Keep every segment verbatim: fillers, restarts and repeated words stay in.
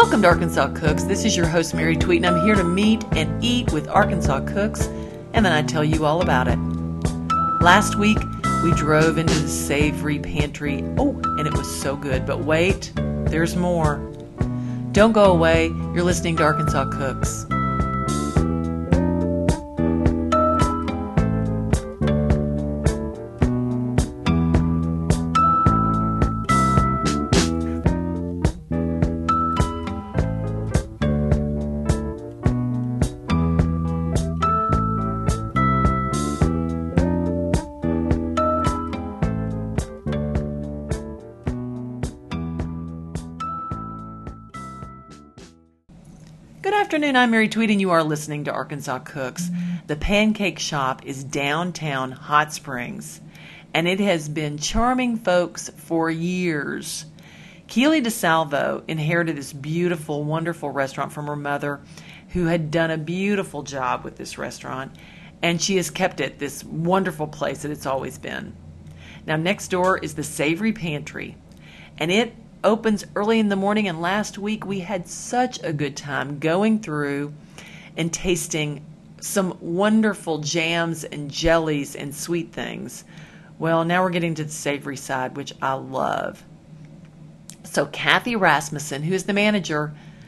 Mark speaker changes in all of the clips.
Speaker 1: Welcome to Arkansas Cooks. This is your host, Mary Tweet, and I'm here to meet and eat with Arkansas Cooks, and then I tell you all about it. Last week, we drove into the Savory Pantry. Oh, and it was so good. But wait, there's more. Don't go away. You're listening to Arkansas Cooks. Good afternoon, I'm Mary Tweet, and you are listening to Arkansas Cooks. The Pancake Shop is downtown Hot Springs, and it has been charming folks for years. Keely DeSalvo inherited this beautiful, wonderful restaurant from her mother, who had done a beautiful job with this restaurant, and she has kept it this wonderful place that it's always been. Now, next door is the Savory Pantry, and it opens early in the morning, and last week we had such a good time going through and tasting some wonderful jams and jellies and sweet things. Well, now we're getting to the savory side, which I love. So Kathy Rasmussen, who is the manager,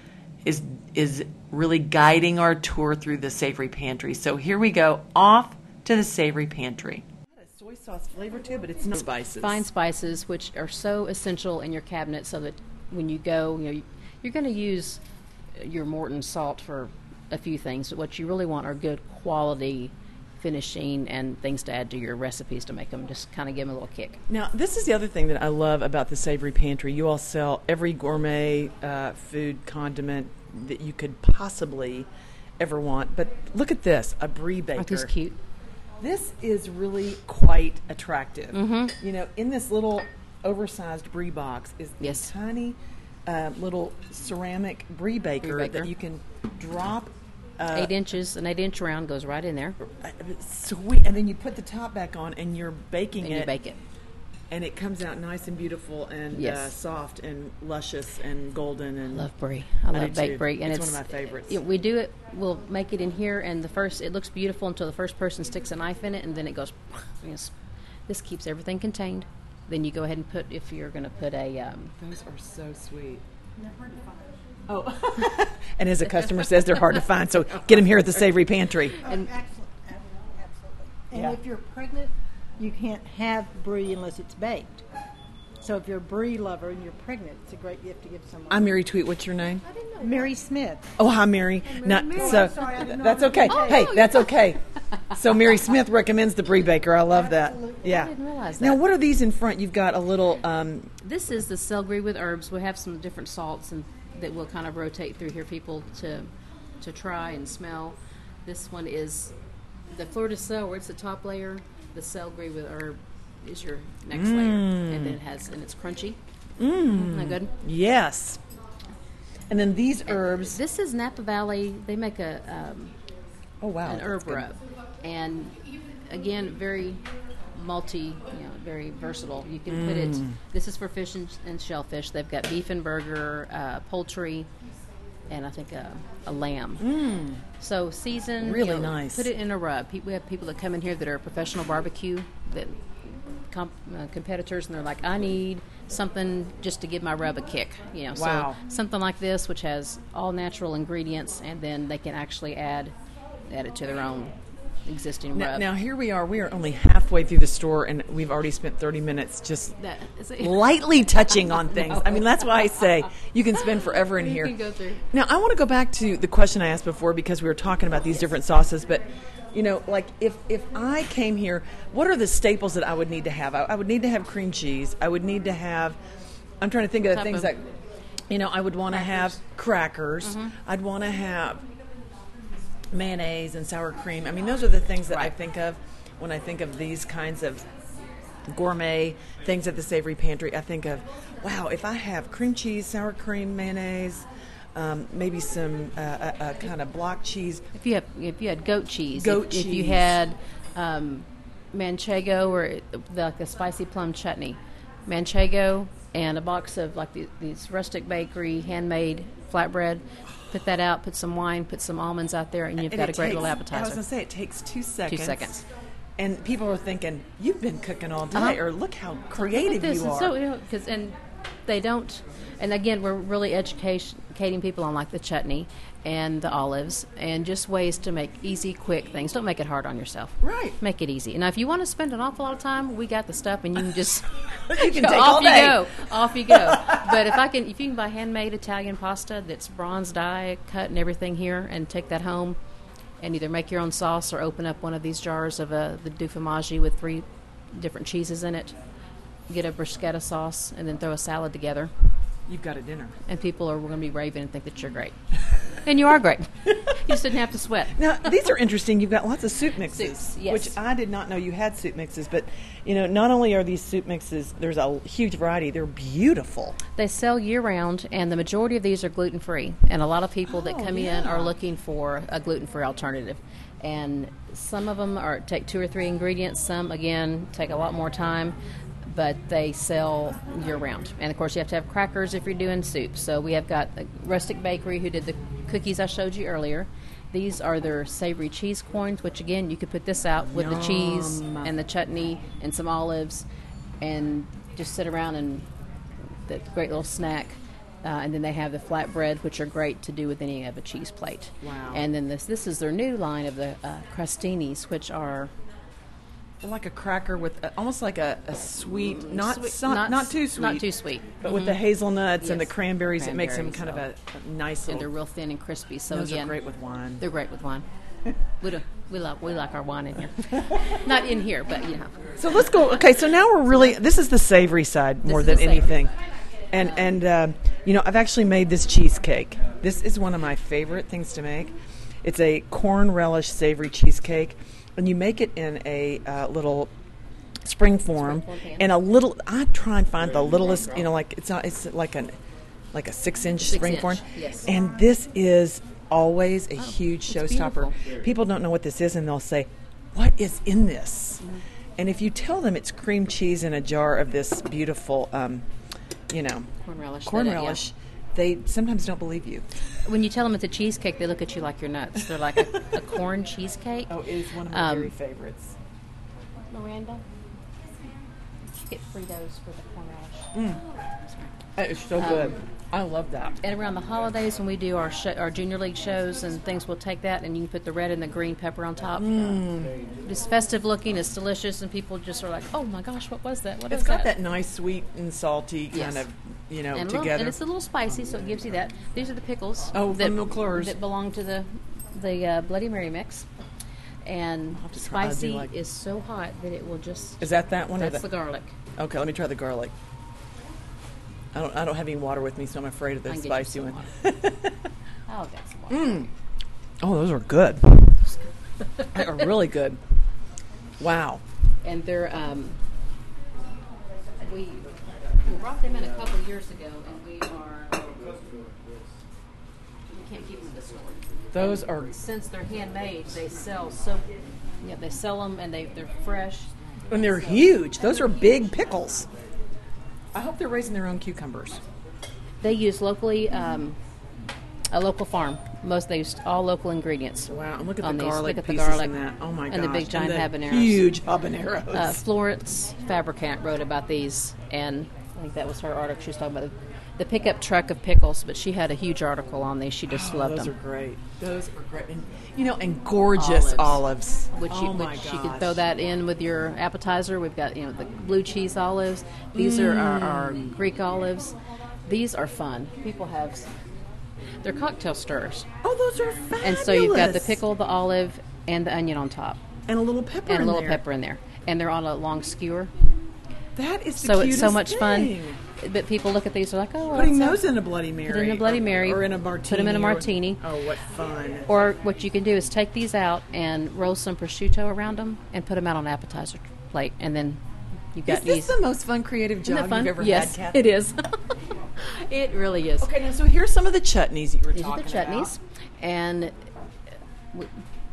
Speaker 1: is is really guiding our tour through the Savory Pantry. So here we go, off to the Savory Pantry.
Speaker 2: Soy sauce flavor too, but it's not spices.
Speaker 3: Fine spices, which are so essential in your cabinet, so that when you go, you know, you're going to use your Morton salt for a few things. But what you really want are good quality finishing and things to add to your recipes to make them just kind of give them a little kick.
Speaker 2: Now, this is the other thing that I love about the Savory Pantry. You all sell every gourmet uh, food condiment that you could possibly ever want. But look at this, a brie baker.
Speaker 3: Aren't these cute?
Speaker 2: This is really quite attractive.
Speaker 3: Mm-hmm.
Speaker 2: You know, in this little oversized brie box is
Speaker 3: yes.
Speaker 2: a tiny uh, little ceramic brie baker,
Speaker 3: brie baker
Speaker 2: that you can drop. Uh,
Speaker 3: eight inches, an eight-inch round goes right in there.
Speaker 2: Uh, sweet, and then you put the top back on, and you're baking
Speaker 3: and
Speaker 2: it.
Speaker 3: you bake it.
Speaker 2: And it comes out nice and beautiful and
Speaker 3: yes.
Speaker 2: uh, soft and luscious and golden. And
Speaker 3: I love brie. I, I love baked brie, and
Speaker 2: it's,
Speaker 3: it's
Speaker 2: one of my favorites.
Speaker 3: It, we do it. We'll make it in here, and the first it looks beautiful until the first person sticks a knife in it, and then it goes. Yes, this keeps everything contained. Then you go ahead and put, if you're going to put a. Um,
Speaker 2: Those are so sweet. They're hard to find. Oh, and as a customer says, they're hard to find. So get them here at the Savory Pantry.
Speaker 4: Oh,
Speaker 3: and
Speaker 4: excellent, absolutely. And
Speaker 2: Yeah.
Speaker 4: if you're pregnant, you can't have brie unless it's baked. So if you're a brie lover and you're pregnant, it's a great gift to give someone.
Speaker 2: I'm Mary Tweet. What's your name?
Speaker 4: Mary Smith.
Speaker 2: Oh, hi, Mary. Not,
Speaker 4: Mary.
Speaker 2: so
Speaker 4: I'm sorry, I didn't know
Speaker 2: that's
Speaker 4: I was
Speaker 2: okay.
Speaker 4: gonna
Speaker 2: hey,
Speaker 4: say.
Speaker 2: that's okay. So Mary Smith recommends the brie baker. I love that.
Speaker 4: Absolutely.
Speaker 2: Yeah.
Speaker 3: I didn't realize
Speaker 2: Now,
Speaker 3: that.
Speaker 2: what are these in front? You've got a little. Um,
Speaker 3: This is the celery with herbs. We have some different salts and that we'll kind of rotate through here, people to to try and smell. This one is the fleur de sel, where it's the top layer. The celery with herb is your next
Speaker 2: Mm.
Speaker 3: layer, and then it has and it's crunchy. Mm. Isn't that good?
Speaker 2: yes. And then these herbs.
Speaker 3: This is Napa Valley. They make a um,
Speaker 2: Oh wow.
Speaker 3: an
Speaker 2: that's
Speaker 3: herb
Speaker 2: good.
Speaker 3: rub, and again, very multi, you know, very versatile. You can put it.
Speaker 2: Mm.
Speaker 3: This is for fish and, and shellfish. They've got beef and burger, uh, poultry, and I think a, a lamb.
Speaker 2: Mm.
Speaker 3: So season,
Speaker 2: Really
Speaker 3: you know,
Speaker 2: nice.
Speaker 3: Put it in a rub. Pe- We have people that come in here that are professional barbecue that comp, uh, competitors, and they're like, I need something just to give my rub a kick. You know,
Speaker 2: Wow.
Speaker 3: so something like this, which has all natural ingredients, and then they can actually add add it to their own existing
Speaker 2: Now,
Speaker 3: rub.
Speaker 2: now here we are. We are only halfway through the store, and we've already spent thirty minutes just
Speaker 3: that is
Speaker 2: lightly touching on things. I mean, that's why I say you can spend forever in
Speaker 3: You
Speaker 2: here.
Speaker 3: can go through.
Speaker 2: Now, I want to go back to the question I asked before, because we were talking about these different sauces. But you know, like if if I came here, what are the staples that I would need to have? I, I would need to have cream cheese. I would need to have. I'm trying to think of the
Speaker 3: Type
Speaker 2: things
Speaker 3: of-
Speaker 2: like, you know, I would want to have crackers.
Speaker 3: Mm-hmm.
Speaker 2: I'd want to have mayonnaise and sour cream. I mean, those are the things that I
Speaker 3: Right.
Speaker 2: think of when I think of these kinds of gourmet things at the Savory Pantry. I think of, wow, if I have cream cheese, sour cream, mayonnaise, um, maybe some uh, uh, uh, kind of block cheese.
Speaker 3: If you have, if you had goat cheese,
Speaker 2: Goat
Speaker 3: if, if you
Speaker 2: cheese.
Speaker 3: had um, manchego or the, like the spicy plum chutney, manchego and a box of like the, these rustic bakery handmade flatbread. Put that out, put some wine, put some almonds out there, and you've
Speaker 2: And
Speaker 3: got a
Speaker 2: it
Speaker 3: great
Speaker 2: takes-
Speaker 3: little
Speaker 2: I
Speaker 3: appetizer.
Speaker 2: was going to say, it takes two seconds.
Speaker 3: seconds.
Speaker 2: And people are thinking, you've been cooking all day,
Speaker 3: Uh-huh.
Speaker 2: or look how creative
Speaker 3: this
Speaker 2: you
Speaker 3: is
Speaker 2: are.
Speaker 3: so, you know, 'cause- and they don't. And again, we're really education- educating people on like the chutney and the olives, and just ways to make easy, quick things. Don't make it hard on yourself.
Speaker 2: Right.
Speaker 3: Make it easy. Now, if you want to spend an awful lot of time, we got the stuff, and you can just
Speaker 2: You can
Speaker 3: go,
Speaker 2: take
Speaker 3: off
Speaker 2: all
Speaker 3: you
Speaker 2: day.
Speaker 3: go, off you go. But if I can, if you can buy handmade Italian pasta that's bronze die cut and everything here, and take that home, and either make your own sauce or open up one of these jars of uh, the Dufamaggi with three different cheeses in it. Get a bruschetta sauce, and then throw a salad together.
Speaker 2: You've got a dinner.
Speaker 3: And people are going to be raving and think that you're great. And you are great. You just didn't have to sweat.
Speaker 2: Now, these are interesting. You've got lots of soup mixes,
Speaker 3: Soups, yes.
Speaker 2: which I did not know you had soup mixes. But, you know, not only are these soup mixes, there's a huge variety. They're beautiful.
Speaker 3: They sell year-round, and the majority of these are gluten-free. And a lot of people that
Speaker 2: Oh,
Speaker 3: come in
Speaker 2: yeah.
Speaker 3: are looking for a gluten-free alternative. And some of them are take two or three ingredients. Some, again, take a lot more time. But they sell year-round. And, of course, you have to have crackers if you're doing soup. So we have got the Rustic Bakery, who did the cookies I showed you earlier. These are their savory cheese coins, which, again, you could put this out with the cheese
Speaker 2: Yum.
Speaker 3: and the chutney and some olives and just sit around and that great little snack. Uh, and then they have the flatbread, which are great to do with any of a cheese plate.
Speaker 2: Wow.
Speaker 3: And then this this is their new line of the uh, crostinis, which are
Speaker 2: They're like a cracker with uh, almost like a, a sweet, not,
Speaker 3: sweet-
Speaker 2: not not too sweet,
Speaker 3: not too sweet,
Speaker 2: but with the hazelnuts and the
Speaker 3: Yes.
Speaker 2: cranberries, it makes them kind
Speaker 3: Cranberries,
Speaker 2: of a, a nice
Speaker 3: and they're
Speaker 2: little.
Speaker 3: real thin and crispy. So
Speaker 2: Those
Speaker 3: again,
Speaker 2: are great with wine.
Speaker 3: they're great with wine. we do, we like we like our wine in here, not in here, but you know.
Speaker 2: So let's go. Okay, so now we're really. This is the savory side more
Speaker 3: is
Speaker 2: than
Speaker 3: the savory.
Speaker 2: anything, and and uh, you know I've actually made this cheesecake. This is one of my favorite things to make. It's a corn relish savory cheesecake, and you make it in a uh, little spring form,
Speaker 3: form pan.
Speaker 2: and a little. I try and find the littlest. You know, like it's not. It's like an like a six inch
Speaker 3: Six
Speaker 2: spring
Speaker 3: inch,
Speaker 2: form,
Speaker 3: yes.
Speaker 2: and this is always a huge
Speaker 3: it's
Speaker 2: showstopper.
Speaker 3: beautiful.
Speaker 2: People don't know what this is, and they'll say, "What is in this?"
Speaker 3: Mm-hmm.
Speaker 2: And if you tell them it's cream cheese in a jar of this beautiful, um, you know,
Speaker 3: Corn relish.
Speaker 2: corn
Speaker 3: that it- yeah.
Speaker 2: relish, they sometimes don't believe you.
Speaker 3: When you tell them it's a cheesecake, they look at you like you're nuts. They're like, a, a corn cheesecake?
Speaker 2: Oh, it is one of my
Speaker 3: Um,
Speaker 2: very favorites.
Speaker 3: Miranda? Get Fritos for the corn relish.
Speaker 2: It's so
Speaker 3: Um,
Speaker 2: good. I love that.
Speaker 3: And around the holidays, when we do our sh- our junior league shows and things, we'll take that and you can put the red and the green pepper on top.
Speaker 2: Mm.
Speaker 3: It's festive looking, it's delicious, and people just are like, "Oh my gosh, what was that? What
Speaker 2: It's
Speaker 3: is
Speaker 2: got that nice sweet and salty kind
Speaker 3: Yes.
Speaker 2: of, you know,
Speaker 3: and, a little,
Speaker 2: together.
Speaker 3: and it's a little spicy, so it gives you that. These are the pickles
Speaker 2: Oh,
Speaker 3: that,
Speaker 2: from McClure's.
Speaker 3: that belong to the the uh, Bloody Mary mix. And
Speaker 2: have to try- I do
Speaker 3: spicy
Speaker 2: like-
Speaker 3: is so hot that it will just.
Speaker 2: Is that that one? or
Speaker 3: That's the
Speaker 2: the,
Speaker 3: garlic.
Speaker 2: okay, let me try the garlic. I don't. I don't have any water with me, so I'm afraid of the
Speaker 3: I can get you
Speaker 2: spicy
Speaker 3: some
Speaker 2: one.
Speaker 3: water. I'll get some water.
Speaker 2: Oh, those are good. They are really good. Wow.
Speaker 3: And they're um, we we brought them in a couple years ago, and we are we can't keep them in the store.
Speaker 2: Those
Speaker 3: And
Speaker 2: are,
Speaker 3: since they're handmade, they sell so yeah they sell them and they they're fresh.
Speaker 2: and they're huge. Those are big pickles. I hope they're raising their own cucumbers.
Speaker 3: They use locally um, a local farm. Most they use all local ingredients.
Speaker 2: Wow, and look at the
Speaker 3: on these.
Speaker 2: garlic
Speaker 3: Look at the
Speaker 2: pieces
Speaker 3: garlic
Speaker 2: in that. Oh my gosh.
Speaker 3: and the big giant
Speaker 2: the
Speaker 3: habaneros.
Speaker 2: Huge habaneros.
Speaker 3: Uh, Florence Fabricant wrote about these, and I think that was her article. She was talking about the, the pickup truck of pickles, but she had a huge article on these. She just
Speaker 2: Oh,
Speaker 3: loved
Speaker 2: those
Speaker 3: them.
Speaker 2: are great. Those are great. And, you know, and gorgeous olives.
Speaker 3: Olives. Which,
Speaker 2: oh
Speaker 3: you,
Speaker 2: my
Speaker 3: which
Speaker 2: gosh.
Speaker 3: you could throw that in with your appetizer. We've got, you know, the blue cheese olives. These are our, our Greek olives. These are fun. People have, they're cocktail stirrers.
Speaker 2: Oh, those are fabulous.
Speaker 3: And so you've got the pickle, the olive, and the onion on top.
Speaker 2: and a little pepper
Speaker 3: And a
Speaker 2: in
Speaker 3: little
Speaker 2: there.
Speaker 3: pepper in there. And they're on a long skewer.
Speaker 2: That is the
Speaker 3: So it's so
Speaker 2: cutest
Speaker 3: much
Speaker 2: thing.
Speaker 3: fun. But people look at these, they're like, oh,
Speaker 2: Putting
Speaker 3: that's
Speaker 2: those in a Bloody Mary.
Speaker 3: Put in a Bloody
Speaker 2: or-
Speaker 3: Mary.
Speaker 2: Or in a martini.
Speaker 3: Put 'em in a
Speaker 2: or-
Speaker 3: martini.
Speaker 2: oh, what fun.
Speaker 3: Or what you can do is take these out and roll some prosciutto around them and put them out on an appetizer plate, and then you've got
Speaker 2: Is this
Speaker 3: these.
Speaker 2: the most fun creative
Speaker 3: Isn't
Speaker 2: job
Speaker 3: that fun?
Speaker 2: you've ever
Speaker 3: yes,
Speaker 2: had, Kathy?
Speaker 3: it is. It really is.
Speaker 2: Okay, now, so here's some of the chutneys that you were
Speaker 3: These are
Speaker 2: talking
Speaker 3: the chutneys,
Speaker 2: about.
Speaker 3: and we,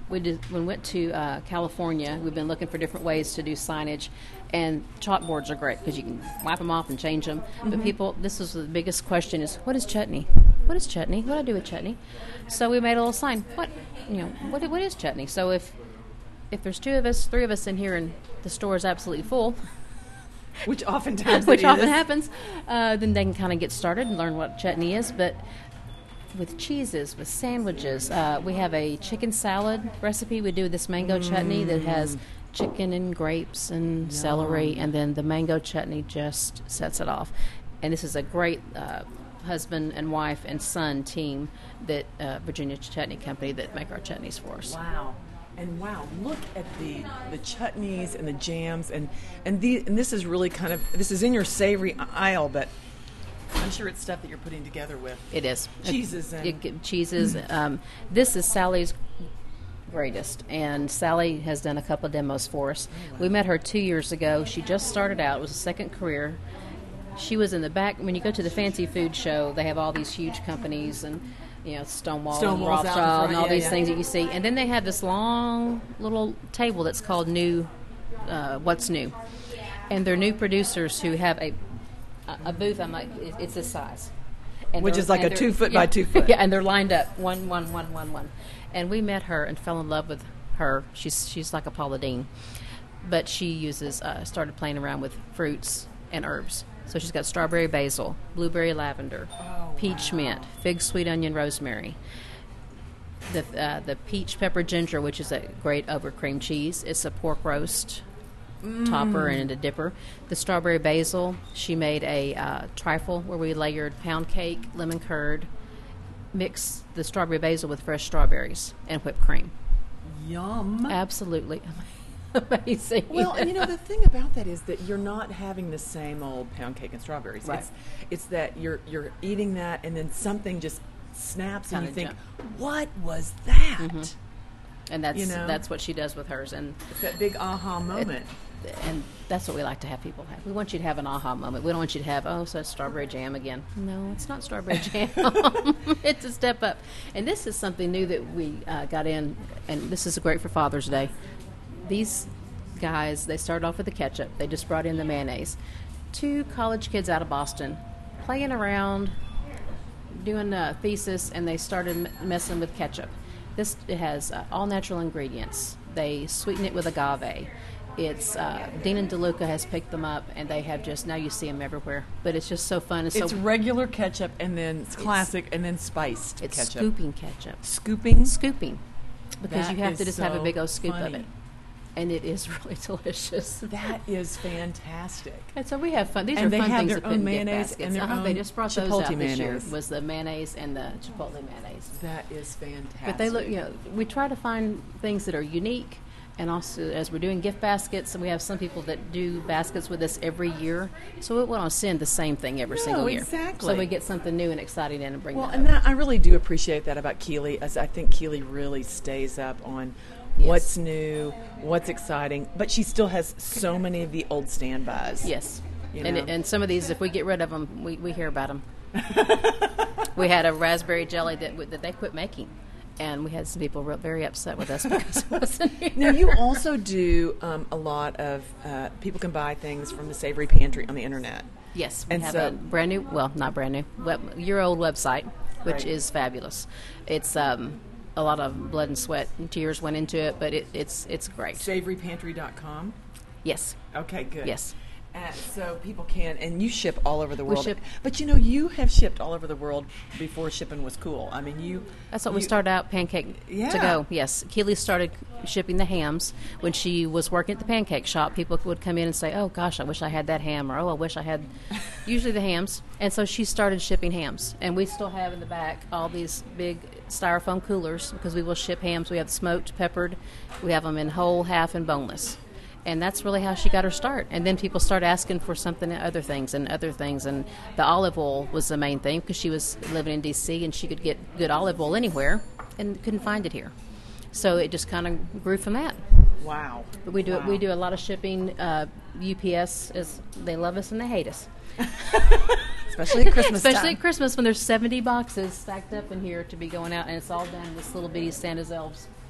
Speaker 3: we did, when we went to uh, California, we've been looking for different ways to do signage, and chalkboards are great because you can wipe them off and change them. Mm-hmm. But people, this is the biggest question: is what is chutney? What is chutney? What do I do with chutney? So we made a little sign. What, you know, what what is chutney? So if if there's two of us, three of us in here, and the store is absolutely full,
Speaker 2: which oftentimes
Speaker 3: which
Speaker 2: it
Speaker 3: often
Speaker 2: is.
Speaker 3: happens, uh, then they can kind of get started and learn what chutney is. But with cheeses, with sandwiches, uh, we have a chicken salad recipe. We do this mango mm. chutney that has chicken and grapes and Yum. celery, and then the mango chutney just sets it off. And this is a great uh, husband and wife and son team that uh, Virginia Chutney Company that make our chutneys for us.
Speaker 2: Wow. And wow, look at the the chutneys and the jams, and and the and this is really kind of this is in your savory aisle, but I'm sure it's stuff that you're putting together with.
Speaker 3: It is
Speaker 2: cheeses and
Speaker 3: it, it, cheeses. um, this is Sally's greatest, and Sally has done a couple of demos for us. Oh, wow. We met her two years ago. She just started out; it was a second career. She was in the back. When you go to the fancy food show, they have all these huge companies and. You know, Stonewall,
Speaker 2: Stonewall's
Speaker 3: and Rothschild and all yeah, these yeah. things that you see. And then they have this long little table that's called New, uh, What's New. And they're new producers who have a a booth, I'm like, it's this size. And
Speaker 2: Which is like a two foot
Speaker 3: yeah,
Speaker 2: by two foot.
Speaker 3: Yeah, and they're lined up, one, one, one, one, one. And we met her and fell in love with her. She's she's like a Paula Deen. But she uses, uh, started playing around with fruits and herbs. So she's got strawberry basil, blueberry lavender,
Speaker 2: oh,
Speaker 3: peach
Speaker 2: wow.
Speaker 3: mint, fig sweet onion rosemary, the uh, the peach pepper ginger, which is a great over cream cheese. It's a pork roast mm. topper and a dipper. The strawberry basil, she made a uh, trifle where we layered pound cake, lemon curd, mix the strawberry basil with fresh strawberries and whipped cream.
Speaker 2: Yum.
Speaker 3: Absolutely amazing.
Speaker 2: Well, and you know, the thing about that is that you're not having the same old pound cake and strawberries.
Speaker 3: Right.
Speaker 2: It's, it's that you're you're eating that, and then something just snaps,
Speaker 3: Kinda
Speaker 2: and you think,
Speaker 3: jump.
Speaker 2: "What was that?"
Speaker 3: Mm-hmm. And that's
Speaker 2: you know?
Speaker 3: that's what she does with hers, and
Speaker 2: it's that big aha moment.
Speaker 3: It, and that's what we like to have people have. We want you to have an aha moment. We don't want you to have, oh, so it's strawberry jam again. No, it's not strawberry jam. It's a step up. And this is something new that we uh, got in, and this is great for Father's Day. These guys, they started off with the ketchup. They just brought in the mayonnaise. Two college kids out of Boston playing around, doing a thesis, and they started m- messing with ketchup. This it has uh, all natural ingredients. They sweeten it with agave. It's uh, Dean and DeLuca has picked them up, and they have just now you see them everywhere. But it's just so fun. It's,
Speaker 2: it's
Speaker 3: so,
Speaker 2: regular ketchup, and then it's classic,
Speaker 3: it's,
Speaker 2: and then spiced
Speaker 3: it's
Speaker 2: ketchup.
Speaker 3: scooping ketchup.
Speaker 2: Scooping,
Speaker 3: scooping, because
Speaker 2: that
Speaker 3: you have to just
Speaker 2: so
Speaker 3: have a big old scoop
Speaker 2: funny.
Speaker 3: of it, and it is really delicious.
Speaker 2: That is fantastic.
Speaker 3: And so we have fun. These
Speaker 2: and
Speaker 3: are
Speaker 2: they
Speaker 3: fun
Speaker 2: have
Speaker 3: things
Speaker 2: their
Speaker 3: to put
Speaker 2: own
Speaker 3: in gift
Speaker 2: mayonnaise
Speaker 3: baskets.
Speaker 2: and their
Speaker 3: uh-huh,
Speaker 2: own
Speaker 3: they just brought those
Speaker 2: Chipotle
Speaker 3: out this
Speaker 2: mayonnaise.
Speaker 3: year. Was the mayonnaise and the Chipotle mayonnaise.
Speaker 2: That is fantastic.
Speaker 3: But they look, you know, we try to find things that are unique. And also, as we're doing gift baskets, and we have some people that do baskets with us every year, so we want to send the same thing every
Speaker 2: no,
Speaker 3: single year.
Speaker 2: Exactly.
Speaker 3: So we get something new and exciting in and bring
Speaker 2: well,
Speaker 3: that
Speaker 2: and
Speaker 3: over.
Speaker 2: that, I really do appreciate that about Keeley, as I think Keeley really stays up on
Speaker 3: Yes.
Speaker 2: what's new, what's exciting, but she still has so many of the old standbys.
Speaker 3: Yes.
Speaker 2: You
Speaker 3: And,
Speaker 2: know?
Speaker 3: it, and some of these, if we get rid of them, we, we hear about them. We had a raspberry jelly that w- that they quit making. And we had some people real, very upset with us because it wasn't here.
Speaker 2: Now, you also do um, a lot of, uh, people can buy things from the Savory Pantry on the internet.
Speaker 3: Yes, we
Speaker 2: And
Speaker 3: have
Speaker 2: so-
Speaker 3: a brand new, well, not brand new, web, your old website, which
Speaker 2: Right.
Speaker 3: is fabulous. It's um, a lot of blood and sweat and tears went into it, but it, it's it's great.
Speaker 2: Savory Pantry dot com.
Speaker 3: Yes,
Speaker 2: Okay, good.
Speaker 3: yes.
Speaker 2: Uh, so people can, and you ship all over the
Speaker 3: We
Speaker 2: world.
Speaker 3: ship-
Speaker 2: But you know, you have shipped all over the world before shipping was cool. I mean, you.
Speaker 3: That's what
Speaker 2: you,
Speaker 3: we started out, pancake
Speaker 2: Yeah.
Speaker 3: to go. Yes, Keeley started shipping the hams when she was working at the pancake shop. People would come in and say, "Oh gosh, I wish I had that ham," or "Oh, I wish I had," usually the hams. And so she started shipping hams, and we still have in the back all these big styrofoam coolers because we will ship hams. We have smoked, peppered. We have them in whole, half, and boneless. And that's really how she got her start. And then people start asking for something, other things, and other things. And the olive oil was the main thing because she was living in D C and she could get good olive oil anywhere and couldn't find it here. So it just kind of grew from that.
Speaker 2: Wow.
Speaker 3: But we do
Speaker 2: Wow.
Speaker 3: we do a lot of shipping. Uh, U P S is they love us and they hate us.
Speaker 2: Especially at Christmas
Speaker 3: Especially
Speaker 2: time.
Speaker 3: at Christmas when there's seventy boxes stacked up in here to be going out, and it's all done in this little bitty Santa's elves.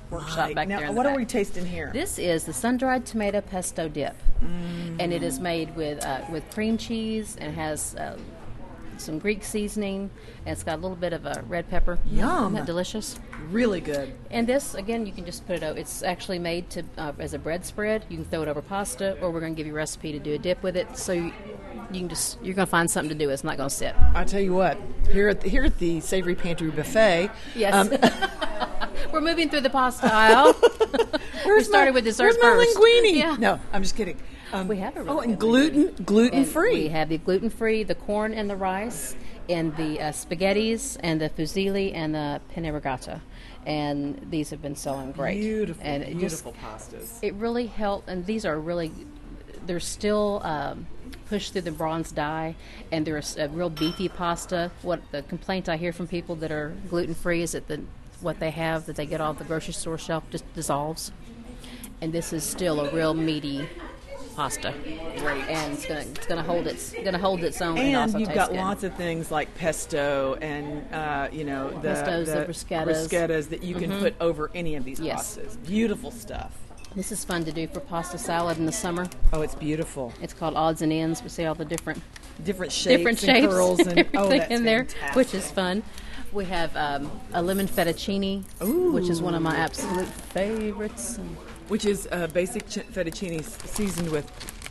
Speaker 3: workshop
Speaker 2: Right.
Speaker 3: back
Speaker 2: now,
Speaker 3: there. In
Speaker 2: what
Speaker 3: the
Speaker 2: are
Speaker 3: back.
Speaker 2: we tasting here?
Speaker 3: This is the sun-dried tomato pesto dip, and it is made with uh, with cream cheese and has uh, some Greek seasoning, and it's got a little bit of a red pepper.
Speaker 2: Yum.
Speaker 3: Isn't that delicious?
Speaker 2: Really good.
Speaker 3: And this, again, you can just put it over. It's actually made to uh, as a bread spread. You can throw it over pasta, or we're going to give you a recipe to do a dip with it. So you, you can just you're going to find something to do. It's not going to sit.
Speaker 2: I tell you what, here at the, here at the Savory Pantry Buffet.
Speaker 3: Yes.
Speaker 2: um,
Speaker 3: We're moving through the pasta aisle. we started
Speaker 2: my,
Speaker 3: with dessert
Speaker 2: where's
Speaker 3: first.
Speaker 2: my linguine?
Speaker 3: Yeah.
Speaker 2: No, I'm just kidding. Um,
Speaker 3: We have a really
Speaker 2: oh, and
Speaker 3: good
Speaker 2: gluten gluten
Speaker 3: And
Speaker 2: free.
Speaker 3: We have the gluten free, the corn and the rice, and the uh, spaghettis, and the fusilli, and the penne rigata. And these have been selling great.
Speaker 2: Beautiful,
Speaker 3: and it
Speaker 2: beautiful
Speaker 3: just,
Speaker 2: pastas.
Speaker 3: It really helped, and these are really, they're still um, pushed through the bronze dye, and they're a, a real beefy pasta. What the complaint I hear from people that are gluten free is that the what they have that they get off the grocery store shelf just dissolves, and this is still a real meaty pasta.
Speaker 2: Great.
Speaker 3: And it's gonna it's gonna hold its gonna hold its own. And,
Speaker 2: And
Speaker 3: also
Speaker 2: you've
Speaker 3: taste
Speaker 2: got
Speaker 3: good.
Speaker 2: lots of things like pesto and uh, you know the,
Speaker 3: Pestos,
Speaker 2: the
Speaker 3: the bruschettas.
Speaker 2: bruschettas that you can put over any of these
Speaker 3: Yes.
Speaker 2: pastas. Beautiful stuff.
Speaker 3: This is fun to do for pasta salad in the summer.
Speaker 2: Oh, it's beautiful.
Speaker 3: It's called odds and ends. We see all the different
Speaker 2: Different shapes,
Speaker 3: different
Speaker 2: and
Speaker 3: shapes
Speaker 2: curls, and
Speaker 3: everything
Speaker 2: oh, that's
Speaker 3: in there,
Speaker 2: fantastic.
Speaker 3: which is fun. We have um, a lemon fettuccine, which is one of my absolute favorites. And
Speaker 2: Which is uh, basic ch- fettuccine seasoned with.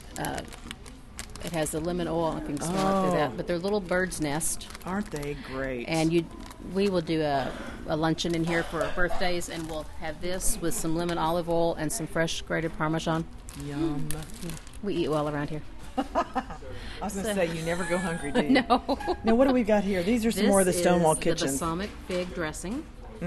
Speaker 3: it has the lemon oil. I can smell it through
Speaker 2: Oh.
Speaker 3: that. But they're little bird's nest,
Speaker 2: Aren't they great?
Speaker 3: and you, we will do a, a luncheon in here for our birthdays, and we'll have this with some lemon olive oil and some fresh grated Parmesan.
Speaker 2: Yum.
Speaker 3: We eat well around here.
Speaker 2: I was going to
Speaker 3: So-
Speaker 2: say, you never go hungry, do you?
Speaker 3: No.
Speaker 2: Now, what do we got here? These are some
Speaker 3: This
Speaker 2: more of the Stonewall
Speaker 3: is
Speaker 2: Kitchen.
Speaker 3: the balsamic fig dressing.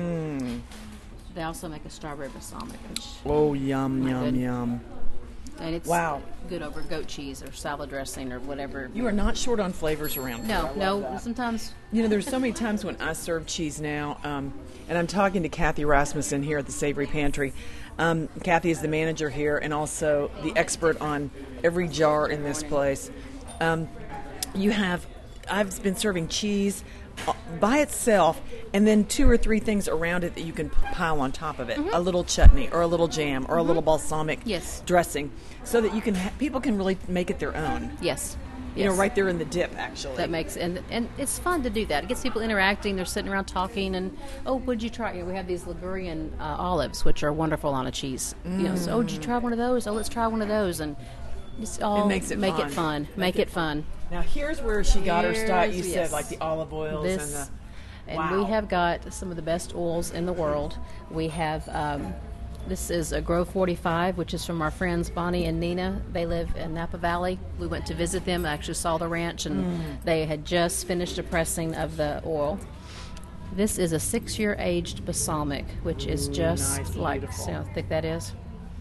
Speaker 3: They also make a strawberry balsamic, which
Speaker 2: Oh, yum,
Speaker 3: My
Speaker 2: yum,
Speaker 3: good.
Speaker 2: yum.
Speaker 3: and it's
Speaker 2: Wow.
Speaker 3: good over goat cheese or salad dressing or whatever.
Speaker 2: You are not short on flavors around here. I
Speaker 3: No,
Speaker 2: love
Speaker 3: no.
Speaker 2: that.
Speaker 3: Sometimes
Speaker 2: You know, there's so many times when I serve cheese now, um, and I'm talking to Kathy Rasmussen here at the Savory Pantry. Um, Kathy is the manager here and also the expert on every jar in this place. Um, you have, I've been serving cheese uh, by itself, and then two or three things around it that you can p- pile on top of it. A little chutney, or a little jam, or a little balsamic
Speaker 3: Yes.
Speaker 2: dressing, so that you can ha- people can really make it their own.
Speaker 3: yes,
Speaker 2: You know,
Speaker 3: yes.
Speaker 2: right there in the dip, actually.
Speaker 3: That makes and and it's fun to do that. It gets people interacting. They're sitting around talking, and oh, what'd you try? You know, we have these Ligurian uh, olives, which are wonderful on a cheese. You know, so oh, did you try one of those? Oh, let's try one of those, and just all
Speaker 2: It makes it
Speaker 3: make
Speaker 2: fun.
Speaker 3: it fun.
Speaker 2: Make
Speaker 3: Make,
Speaker 2: it
Speaker 3: it fun.
Speaker 2: Now here's where she got her start. You
Speaker 3: Here's-
Speaker 2: said
Speaker 3: yes.
Speaker 2: like the olive oils
Speaker 3: This,
Speaker 2: and the.
Speaker 3: and
Speaker 2: Wow.
Speaker 3: we have got some of the best oils in the world. We have um, this is a Grove forty-five, which is from our friends Bonnie and Nina. They live in Napa Valley. We went to visit them. I actually saw the ranch, and
Speaker 2: Mm.
Speaker 3: they had just finished a pressing of the oil. This is a six-year aged balsamic, which is just
Speaker 2: nice,
Speaker 3: like
Speaker 2: beautiful.
Speaker 3: see how thick that is.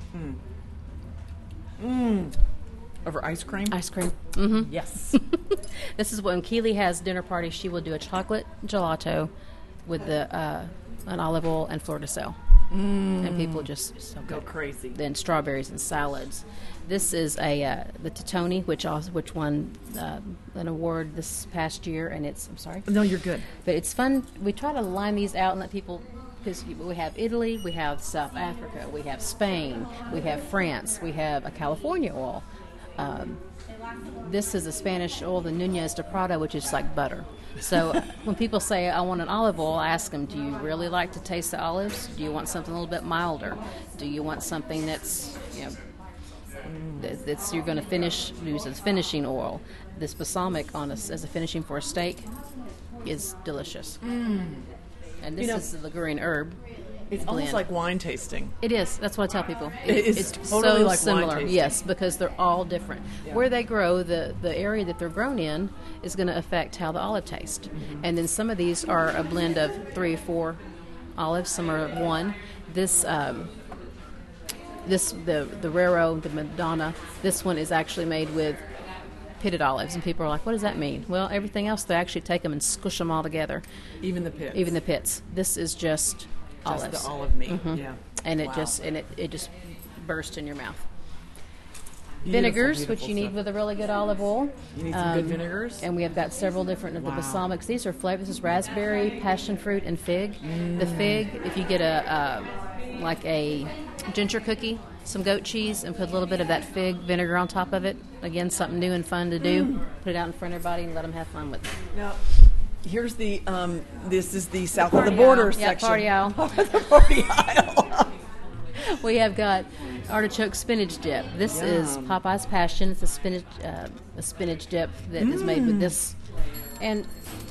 Speaker 2: Over ice cream.
Speaker 3: Ice cream. Mm-hmm.
Speaker 2: Yes.
Speaker 3: This is when Keely has dinner parties. She will do a chocolate gelato with the uh, an olive oil and fleur de sel, and people just so
Speaker 2: Go
Speaker 3: good.
Speaker 2: crazy.
Speaker 3: Then strawberries and salads. This is a uh, the Totoni, which also which won uh, an award this past year, and it's I'm sorry,
Speaker 2: No, you're good.
Speaker 3: but it's fun. We try to line these out and let people. Because we have Italy, we have South Africa, we have Spain, we have France, we have a California oil. Um, this is a Spanish oil, the Nunez de Prado, which is like butter. So uh, when people say, I want an olive oil, I ask them, do you really like to taste the olives? Do you want something a little bit milder? Do you want something that's, you know, that- that's you're going to finish, use as finishing oil? This balsamic on a, as a finishing for a steak is delicious. And this
Speaker 2: You know-
Speaker 3: is the Ligurian herb.
Speaker 2: It's
Speaker 3: blend.
Speaker 2: almost like wine tasting.
Speaker 3: It is. That's what I tell people.
Speaker 2: It is
Speaker 3: it's
Speaker 2: totally
Speaker 3: so
Speaker 2: like wine
Speaker 3: similar.
Speaker 2: tasting.
Speaker 3: Yes, because they're all different. Where they grow, the, the area that they're grown in is going to affect how the olive tastes.
Speaker 2: Mm-hmm.
Speaker 3: And then some of these are a blend of three or four olives. Some are one. This um, this the the Raro, the Madonna. This one is actually made with pitted olives, and people are like, "What does that mean?" Well, everything else they actually take them and squish them all together,
Speaker 2: Even the pits.
Speaker 3: even the pits. This is just,
Speaker 2: Just
Speaker 3: olives.
Speaker 2: the olive meat.
Speaker 3: Mhm.
Speaker 2: Yeah.
Speaker 3: And it
Speaker 2: Wow.
Speaker 3: just and it, it just bursts in your mouth.
Speaker 2: Beautiful,
Speaker 3: Vinegars, which
Speaker 2: beautiful
Speaker 3: you need
Speaker 2: stuff.
Speaker 3: with a really good olive oil.
Speaker 2: You need some good
Speaker 3: Um,
Speaker 2: vinegars.
Speaker 3: And we have got several different of the
Speaker 2: Wow.
Speaker 3: balsamics. These are flavors. This is raspberry, passion fruit, and fig. The fig, if you get a, uh like a ginger cookie, some goat cheese, and put a little bit of that fig vinegar on top of it. Again, something new and fun to do. Mm. Put it out in front of everybody and let them have fun with it.
Speaker 2: Now, here's the, um, this is the south of the border
Speaker 3: aisle.
Speaker 2: section.
Speaker 3: Yeah, party aisle.
Speaker 2: The party aisle.
Speaker 3: We have got artichoke spinach dip. This
Speaker 2: Yum.
Speaker 3: is Popeye's Passion. It's a spinach uh, a spinach dip that mm. is made with this. And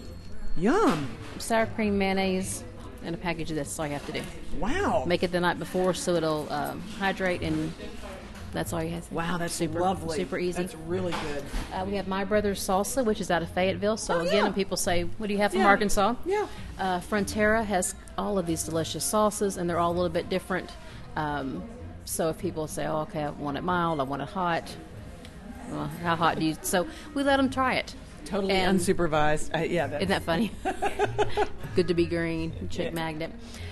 Speaker 2: Yum.
Speaker 3: sour cream mayonnaise and a package of this. That's all you have to do.
Speaker 2: Wow.
Speaker 3: Make it the night before so it'll um, hydrate, and that's all you have to do.
Speaker 2: Wow, that's
Speaker 3: super,
Speaker 2: lovely.
Speaker 3: Super easy.
Speaker 2: That's really good.
Speaker 3: Uh, we have My Brother's Salsa, which is out of Fayetteville. So,
Speaker 2: oh,
Speaker 3: again,
Speaker 2: yeah.
Speaker 3: when people say, what do you have from
Speaker 2: yeah.
Speaker 3: Arkansas?
Speaker 2: Yeah.
Speaker 3: Uh, Frontera has all of these delicious sauces, and they're all a little bit different. Um, so if people say, oh, okay, I want it mild, I want it hot, well, how hot do you... So we let them try it.
Speaker 2: Totally
Speaker 3: and
Speaker 2: unsupervised. Uh, yeah, that's...
Speaker 3: Isn't that funny? Good to be green, chick yeah. magnet.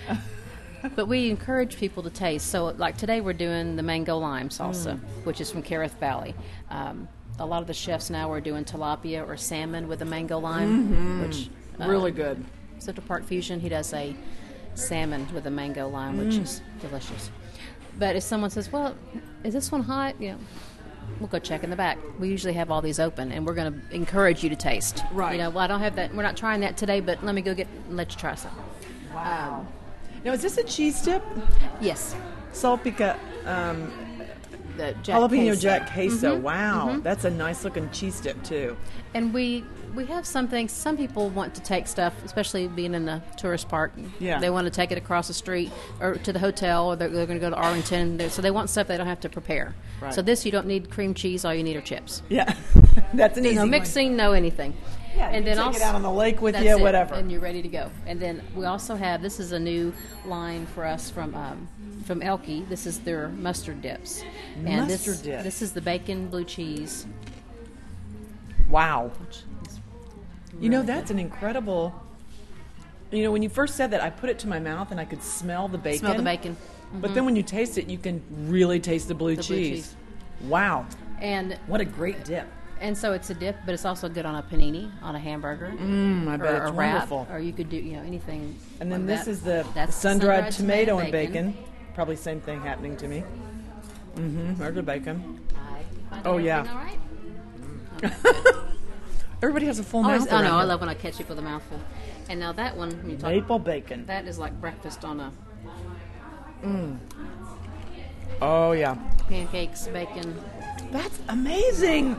Speaker 3: But we encourage people to taste. So, like today, we're doing the mango lime salsa, mm. which is from Kerith Valley. Um, a lot of the chefs now are doing tilapia or salmon with the mango lime,
Speaker 2: mm-hmm.
Speaker 3: which uh,
Speaker 2: really good.
Speaker 3: Central Park Fusion, he does a salmon with a mango lime, which mm. is delicious. But if someone says, "Well, is this one hot?" You know, we'll go check in the back. We usually have all these open, and we're going to encourage you to taste.
Speaker 2: Right.
Speaker 3: You know, well, I don't have that. We're not trying that today, but let me go get and let you try some.
Speaker 2: Wow. Um, now, is this a cheese dip?
Speaker 3: Yes.
Speaker 2: Salpica, um,
Speaker 3: the Jack
Speaker 2: jalapeno
Speaker 3: queso.
Speaker 2: Jack queso.
Speaker 3: Mm-hmm.
Speaker 2: Wow,
Speaker 3: mm-hmm.
Speaker 2: that's a nice looking cheese dip too.
Speaker 3: And we we have some things. Some people want to take stuff, especially being in the tourist park.
Speaker 2: Yeah.
Speaker 3: They want to take it across the street or to the hotel, or they're, they're going to go to Arlington. They're, so they want stuff they don't have to prepare.
Speaker 2: Right.
Speaker 3: So this, you don't need cream cheese. All you need are chips.
Speaker 2: Yeah, that's an
Speaker 3: you
Speaker 2: easy
Speaker 3: know,
Speaker 2: one.
Speaker 3: mixing, no anything.
Speaker 2: Yeah,
Speaker 3: and
Speaker 2: you
Speaker 3: then
Speaker 2: take
Speaker 3: also,
Speaker 2: it out on the lake with
Speaker 3: that's
Speaker 2: you,
Speaker 3: it,
Speaker 2: whatever.
Speaker 3: and you're ready to go. And then we also have, this is a new line for us from um, from Elke. This is their mustard dips. And
Speaker 2: mustard
Speaker 3: this,
Speaker 2: dip.
Speaker 3: This is the bacon blue cheese.
Speaker 2: Wow.
Speaker 3: Really
Speaker 2: you know, that's
Speaker 3: good.
Speaker 2: an incredible... You know, when you first said that, I put it to my mouth and I could smell the bacon.
Speaker 3: Smell the bacon. Mm-hmm.
Speaker 2: But then when you taste it, you can really taste the blue,
Speaker 3: the
Speaker 2: cheese.
Speaker 3: blue cheese.
Speaker 2: Wow.
Speaker 3: And
Speaker 2: what a great dip.
Speaker 3: And so it's a dip, but it's also good on a panini, on a hamburger.
Speaker 2: Mmm, I bet
Speaker 3: or
Speaker 2: it's
Speaker 3: a wrap,
Speaker 2: wonderful.
Speaker 3: Or you could do, you know, anything.
Speaker 2: And then
Speaker 3: like
Speaker 2: this
Speaker 3: that.
Speaker 2: is the
Speaker 3: That's
Speaker 2: sun-dried,
Speaker 3: sun-dried
Speaker 2: tomato,
Speaker 3: tomato
Speaker 2: and bacon. bacon. Probably same thing happening to me. Mm-hmm. There's the bacon.
Speaker 3: I, I
Speaker 2: oh, yeah.
Speaker 3: All right?
Speaker 2: Everybody has a full
Speaker 3: Always,
Speaker 2: mouth.
Speaker 3: Oh, no,
Speaker 2: here.
Speaker 3: I love when I catch you with a mouthful. And now that one, when you talk,
Speaker 2: maple bacon.
Speaker 3: That is like breakfast on a...
Speaker 2: Mm. Oh, yeah.
Speaker 3: Pancakes, bacon.
Speaker 2: That's amazing.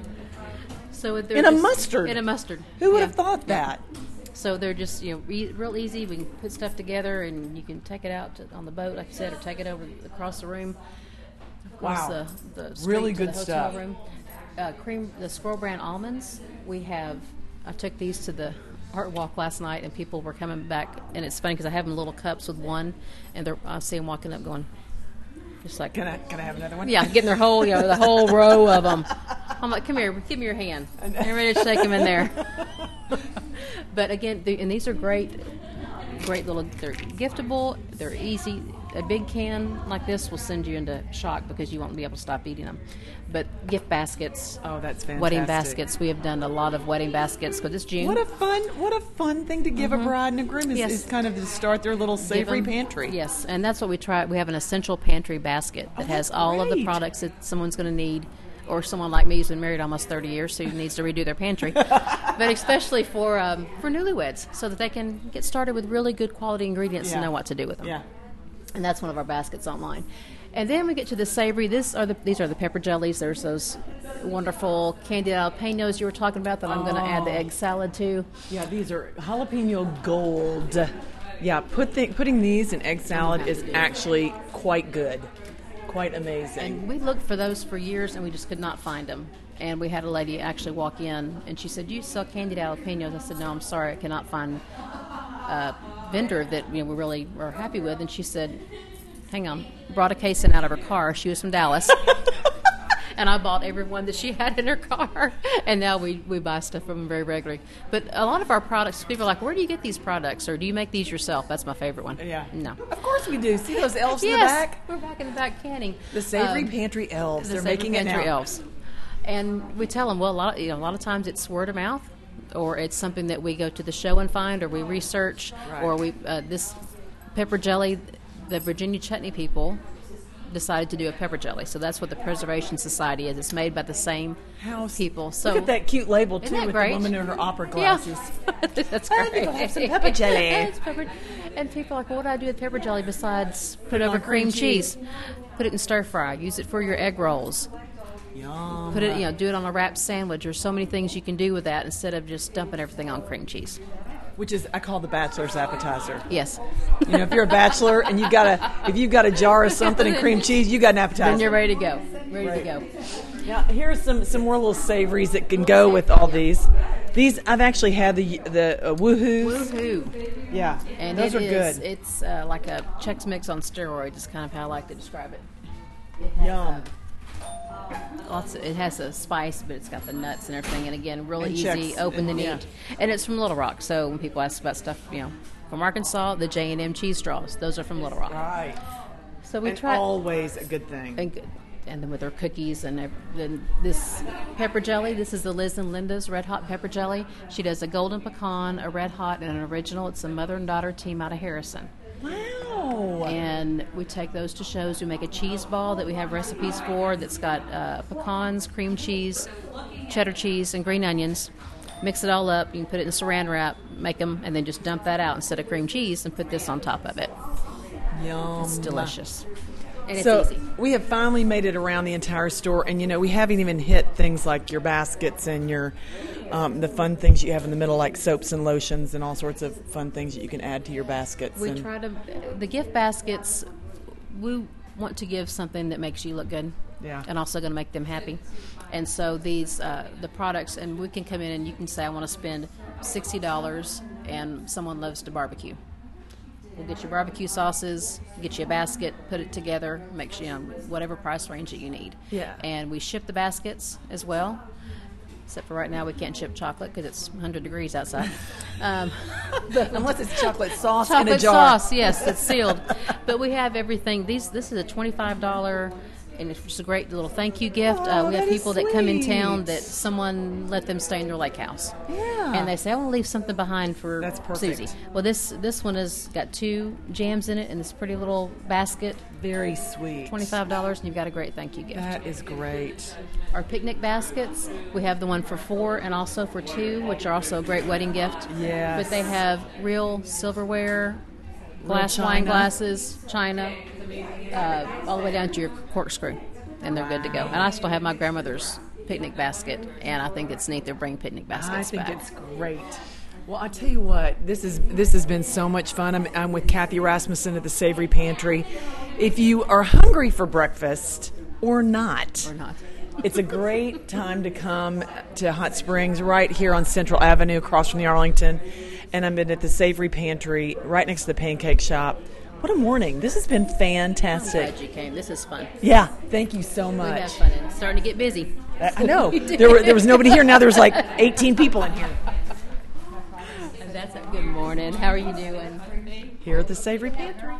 Speaker 3: So
Speaker 2: in a
Speaker 3: just,
Speaker 2: mustard.
Speaker 3: In a mustard.
Speaker 2: Who would
Speaker 3: yeah.
Speaker 2: have thought that?
Speaker 3: So they're just, you know, e- real easy. We can put stuff together, and you can take it out to, on the boat, like you said, or take it over across the room. Across
Speaker 2: Wow.
Speaker 3: the, the street
Speaker 2: really
Speaker 3: to
Speaker 2: good
Speaker 3: the hotel
Speaker 2: stuff.
Speaker 3: Room. Uh, cream, the Squirrel Brand almonds. We have. I took these to the art walk last night, and people were coming back, and it's funny because I have them in little cups with one, and they're, I see them walking up, going, just like,
Speaker 2: can I can I have another one?
Speaker 3: Yeah, getting their whole, you know, the whole row of them. I'm like, come here, give me your hand. I'm ready to shake them in there. But again, the, and these are great, great little. They're giftable. They're easy. A big can like this will send you into shock because you won't be able to stop eating them. But gift baskets.
Speaker 2: Oh, that's fantastic.
Speaker 3: Wedding baskets. We have done a lot of wedding baskets because it's June.
Speaker 2: What a fun, what a fun thing to give mm-hmm. a bride and a groom is,
Speaker 3: yes.
Speaker 2: is kind of to start their little savory
Speaker 3: them,
Speaker 2: pantry.
Speaker 3: Yes, and that's what we try. We have an essential pantry basket that
Speaker 2: oh,
Speaker 3: has all
Speaker 2: great.
Speaker 3: of the products that someone's going to need. Or someone like me who's been married almost thirty years, who needs to redo their pantry. But especially for um, for newlyweds, so that they can get started with really good quality ingredients
Speaker 2: yeah.
Speaker 3: and know what to do with them.
Speaker 2: Yeah.
Speaker 3: And that's one of our baskets online. And then we get to the savory. This are the these are the pepper jellies. There's those wonderful candied jalapenos you were talking about that I'm going to add the egg salad to.
Speaker 2: Yeah, these are jalapeno gold. Yeah, put the, putting these in egg salad is actually quite good. Quite amazing.
Speaker 3: And we looked for those for years, and we just could not find them. And we had a lady actually walk in, and she said, "Do you sell candied jalapenos?" I said, "No, I'm sorry, I cannot find a vendor that you know we really were happy with." And she said, "Hang on," brought a case in out of her car. She was from Dallas. And I bought every one that she had in her car. And now we, we buy stuff from them very regularly. But a lot of our products, people are like, where do you get these products? Or do you make these yourself? That's my favorite one.
Speaker 2: Yeah.
Speaker 3: No.
Speaker 2: Of course we do. See those elves
Speaker 3: yes,
Speaker 2: in the back?
Speaker 3: We're back in the back canning.
Speaker 2: The Savory
Speaker 3: Um,
Speaker 2: Pantry elves.
Speaker 3: The
Speaker 2: They're
Speaker 3: Savory
Speaker 2: making
Speaker 3: Pantry
Speaker 2: it now.
Speaker 3: elves. And we tell them, well, a lot, of, you know, a lot of times it's word of mouth, or it's something that we go to the show and find, or we research,
Speaker 2: Right.
Speaker 3: or we uh, this pepper jelly the Virginia Chutney people decided to do a pepper jelly. So that's what the Preservation Society is. It's made by the same
Speaker 2: House.
Speaker 3: people. So
Speaker 2: Look at that cute label,
Speaker 3: Isn't
Speaker 2: too,
Speaker 3: that
Speaker 2: with
Speaker 3: great?
Speaker 2: the woman in her opera
Speaker 3: Yeah.
Speaker 2: glasses.
Speaker 3: That's
Speaker 2: I
Speaker 3: great.
Speaker 2: think I'll have some pepper jelly.
Speaker 3: Yeah, it's pepper. And people are like, well, what do I do with pepper jelly besides put it over
Speaker 2: on cream
Speaker 3: cream
Speaker 2: cheese.
Speaker 3: cheese? Put it in stir fry. Use it for your egg rolls.
Speaker 2: Yum.
Speaker 3: Put it, you know, do it on a wrapped sandwich. There's so many things you can do with that instead of just dumping everything on cream cheese.
Speaker 2: Which is, I call the bachelor's appetizer.
Speaker 3: Yes.
Speaker 2: You know, if you're a bachelor and you got a, if you've got a jar of something and cream cheese, you got an appetizer.
Speaker 3: Then you're ready to go. Ready
Speaker 2: Right.
Speaker 3: to go.
Speaker 2: Now, here's some, some more little savories that can go with all these. These, I've actually had the the uh, woohoos.
Speaker 3: Woohoo.
Speaker 2: Yeah,
Speaker 3: And
Speaker 2: those
Speaker 3: it
Speaker 2: are
Speaker 3: is,
Speaker 2: good.
Speaker 3: it's uh, like a Chex Mix on steroids is kind of how I like to describe it. It has,
Speaker 2: Yum.
Speaker 3: uh, lots of, it has a spice, but it's got the nuts and everything. And again, really
Speaker 2: And
Speaker 3: easy,
Speaker 2: Chex,
Speaker 3: open
Speaker 2: and-
Speaker 3: to
Speaker 2: yeah.
Speaker 3: eat. And it's from Little Rock. So when people ask about stuff, you know, from Arkansas, the J and M cheese straws, those are from Little Rock.
Speaker 2: Right.
Speaker 3: So we
Speaker 2: And
Speaker 3: try
Speaker 2: always a good thing.
Speaker 3: and, good- and then with our cookies and ev- then this pepper jelly. This is the Liz and Linda's Red Hot Pepper Jelly. She does a golden pecan, a red hot, and an original. It's a mother and daughter team out of Harrison.
Speaker 2: Wow.
Speaker 3: And we take those to shows. We make a cheese ball that we have recipes for that's got uh, pecans, cream cheese, cheddar cheese, and green onions. Mix it all up. You can put it in saran wrap, make them, and then just dump that out instead of cream cheese and put this on top of it.
Speaker 2: Yum.
Speaker 3: It's delicious. And it's
Speaker 2: So
Speaker 3: easy.
Speaker 2: we have finally made it around the entire store, and you know we haven't even hit things like your baskets and your um, the fun things you have in the middle, like soaps and lotions and all sorts of fun things that you can add to your baskets.
Speaker 3: We
Speaker 2: and
Speaker 3: try to, the gift baskets, we want to give something that makes you look good.
Speaker 2: Yeah.
Speaker 3: And also going to make them happy. And so these, uh, the products, and we can come in and you can say, I want to spend sixty dollars and someone loves to barbecue. We'll get your barbecue sauces, get you a basket, put it together, make sure, you know, whatever price range that you need.
Speaker 2: Yeah.
Speaker 3: And we ship the baskets as well. Except for right now, we can't ship chocolate because it's one hundred degrees outside. Um,
Speaker 2: unless it's chocolate sauce in a
Speaker 3: chocolate
Speaker 2: jar.
Speaker 3: sauce, yes, it's sealed. But we have everything. These, this is a twenty-five dollars, and it's just a great little thank you gift.
Speaker 2: Oh,
Speaker 3: uh, we have
Speaker 2: that is
Speaker 3: people that come in town
Speaker 2: sweet.
Speaker 3: that someone let them stay in their lake house.
Speaker 2: Yeah.
Speaker 3: And they say, I want to leave something behind for
Speaker 2: That's perfect.
Speaker 3: Susie. Well, this this one has got two jams in it and this pretty little basket.
Speaker 2: Very sweet.
Speaker 3: twenty-five dollars, and you've got a great thank you gift.
Speaker 2: That is great.
Speaker 3: Our picnic baskets, we have the one for four and also for two, which are also a great wedding gift.
Speaker 2: Yes.
Speaker 3: But they have real silverware, glass
Speaker 2: china.
Speaker 3: wine glasses, china, uh, all the way down to your corkscrew, and they're good to go. And I still have my grandmother's picnic basket, and I think it's neat they're bringing picnic baskets
Speaker 2: I think
Speaker 3: back.
Speaker 2: it's great. Well, I tell you what, this is this has been so much fun. I'm, I'm with Kathy Rasmussen at the Savory Pantry. If you are hungry for breakfast or not,
Speaker 3: Or not.
Speaker 2: it's a great time to come to Hot Springs right here on Central Avenue across from the Arlington. And I'm at the Savory Pantry right next to the Pancake Shop. What a morning. This has been
Speaker 3: I'm
Speaker 2: fantastic.
Speaker 3: glad you came. This is fun.
Speaker 2: Yeah, thank you so
Speaker 3: We
Speaker 2: much.
Speaker 3: have fun, and it's starting to get busy.
Speaker 2: I I know. There, were, there was nobody here. Now there's like eighteen people in here.
Speaker 3: And that's a good morning. How are you doing?
Speaker 2: Here at the Savory Pantry.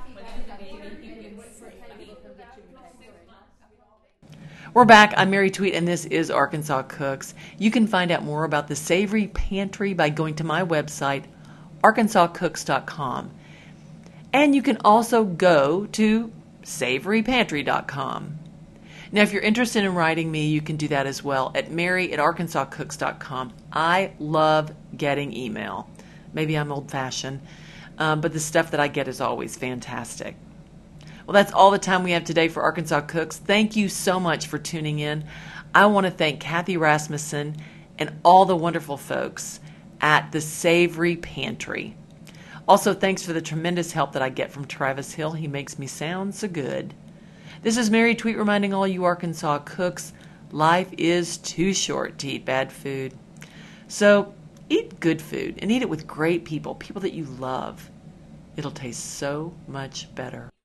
Speaker 1: We're back. I'm Mary Tweet, and this is Arkansas Cooks. You can find out more about the Savory Pantry by going to my website, arkansas cooks dot com. And you can also go to savory pantry dot com. Now, if you're interested in writing me, you can do that as well at mary at arkansas cooks dot com. I love getting email. Maybe I'm old-fashioned, um, but the stuff that I get is always fantastic. Well, that's all the time we have today for Arkansas Cooks. Thank you so much for tuning in. I want to thank Kathy Rasmussen and all the wonderful folks at the Savory Pantry. Also, thanks for the tremendous help that I get from Travis Hill. He makes me sound so good. This is Mary Tweet reminding all you Arkansas cooks, life is too short to eat bad food. So, eat good food and eat it with great people, people that you love. It'll taste so much better.